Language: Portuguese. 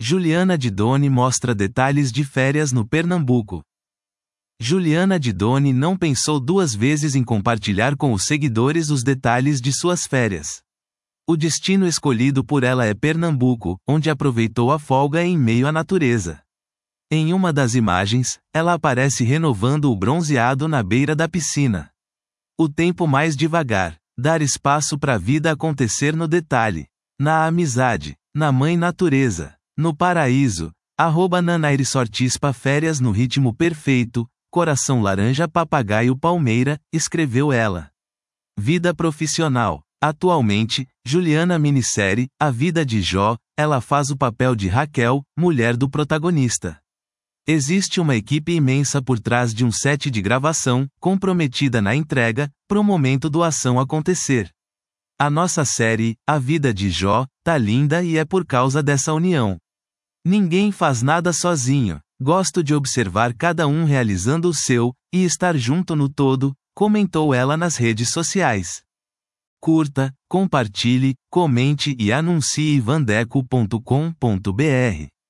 Juliana Didoni mostra detalhes de férias no Pernambuco. Juliana Didoni não pensou duas vezes em compartilhar com os seguidores os detalhes de suas férias. O destino escolhido por ela é Pernambuco, onde aproveitou a folga em meio à natureza. Em uma das imagens, ela aparece renovando o bronzeado na beira da piscina. O tempo mais devagar, dar espaço para a vida acontecer no detalhe, na amizade, na mãe natureza, no paraíso. @NanairiSortispa férias no ritmo perfeito, coração laranja papagaio palmeira, escreveu ela. Vida profissional. Atualmente, Juliana minissérie, A Vida de Jó, ela faz o papel de Raquel, mulher do protagonista. Existe uma equipe imensa por trás de um set de gravação, comprometida na entrega, pro momento do ação acontecer. A nossa série, A Vida de Jó, tá linda e é por causa dessa união. Ninguém faz nada sozinho, gosto de observar cada um realizando o seu, e estar junto no todo, comentou ela nas redes sociais. Curta, compartilhe, comente e anuncie vandeco.com.br.